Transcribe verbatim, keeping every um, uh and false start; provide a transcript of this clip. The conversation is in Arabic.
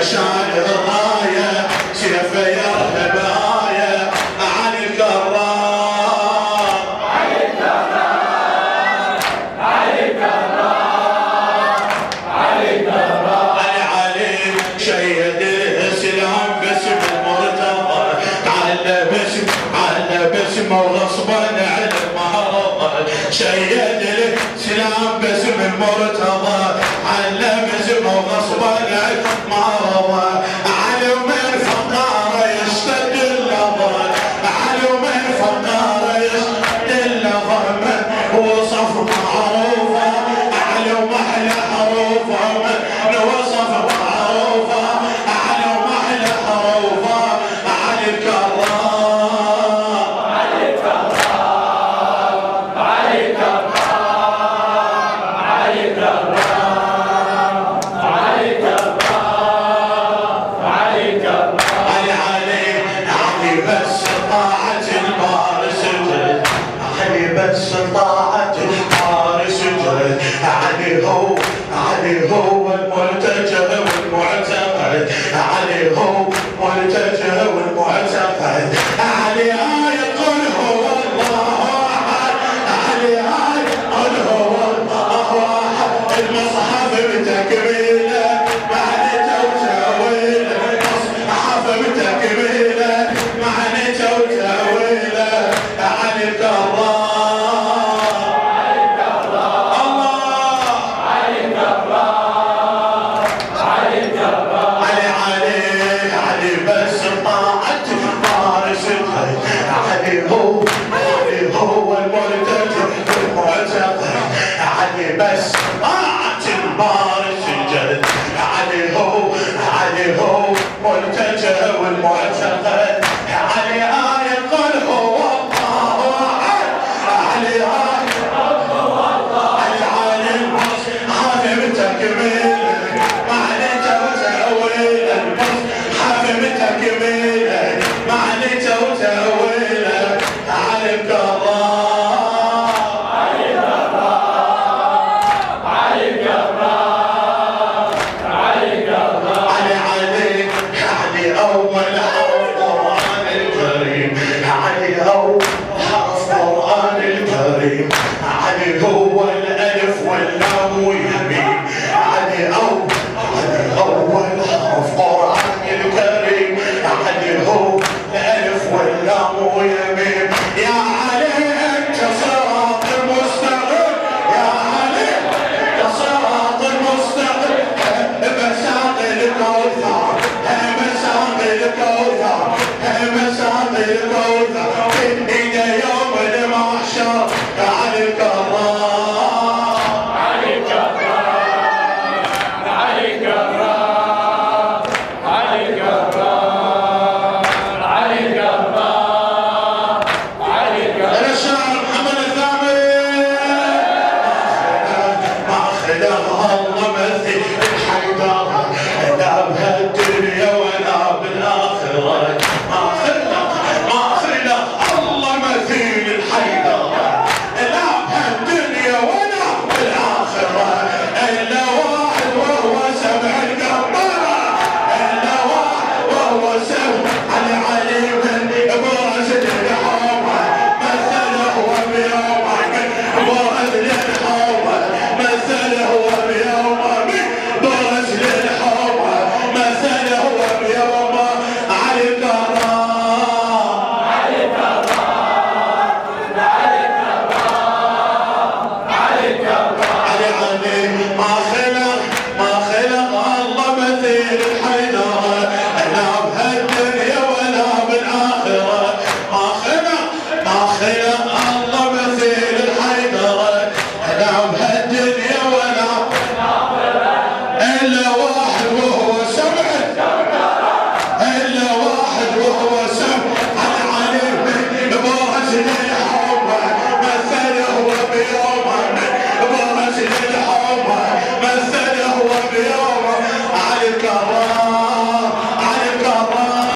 شان الراية سيفه يرهب آية علي الكرار علي الكرار علي الكرار علي الكرار علي علي شيد السلام باسم المرتضى على باسم على باسمه وغصبا على المهرة شيد السلام باسم المرتضى على باسمه وغصبا على المهرة علي من فقاره يشتد اللظى علي من فقاره يشتد اللظى من وصف معروفه علي ومحلى حروفه من وصف معروفه علي ومحلى حروفه علي الكرار علي الكرار علي الكرار علي الكرار علي الكرار علي الكرار علي علي علي بس طاعة البار سجد علي بس طاعة البار سجد علي هو علي هو الملتجى والمعتقد علي هو ملتجى والمعتقد علي آية قل هو الله أحد علي آية قل هو الله أحد المصحف بتكميله معنته وتأويله المصحف بتكميله معنته وتأويله علي الكرار علي الكرار الله علي الكرار علي الكرار علي علي علي بس طاعة فارس الخير علي هو علي هو المرتجى والمعتقد علي بس طاعة البارس الجد علي هو علي هو مرتجى والمعتقد علي آية قل هو الله أحد علي آية قل هو الله علي علي المصحف بتكميله معنته وتأويله المصحف بتكميله معنته وتأويله علي الكرار علي الكرار علي الكرار علي الكرار علي علي علي أول حرف قرآن الكريم علي أول حرف قرآن الكريم علي هو الألف واللام والميم علي أول علي أول حرف قرآن الكريم علي هو الألف واللام والميم يا علي أنت صراط المستقيم يا علي أنت صراط المستقيم مساق الكوثر مساق الكوثر مساق الكوثر إلى يوم المحشر علي الكرار علي الكرار علي الكرار علي الكرار علي الكرار علي الكرار الشاعر محمد الثامر ما خلق الله مثل الحيدر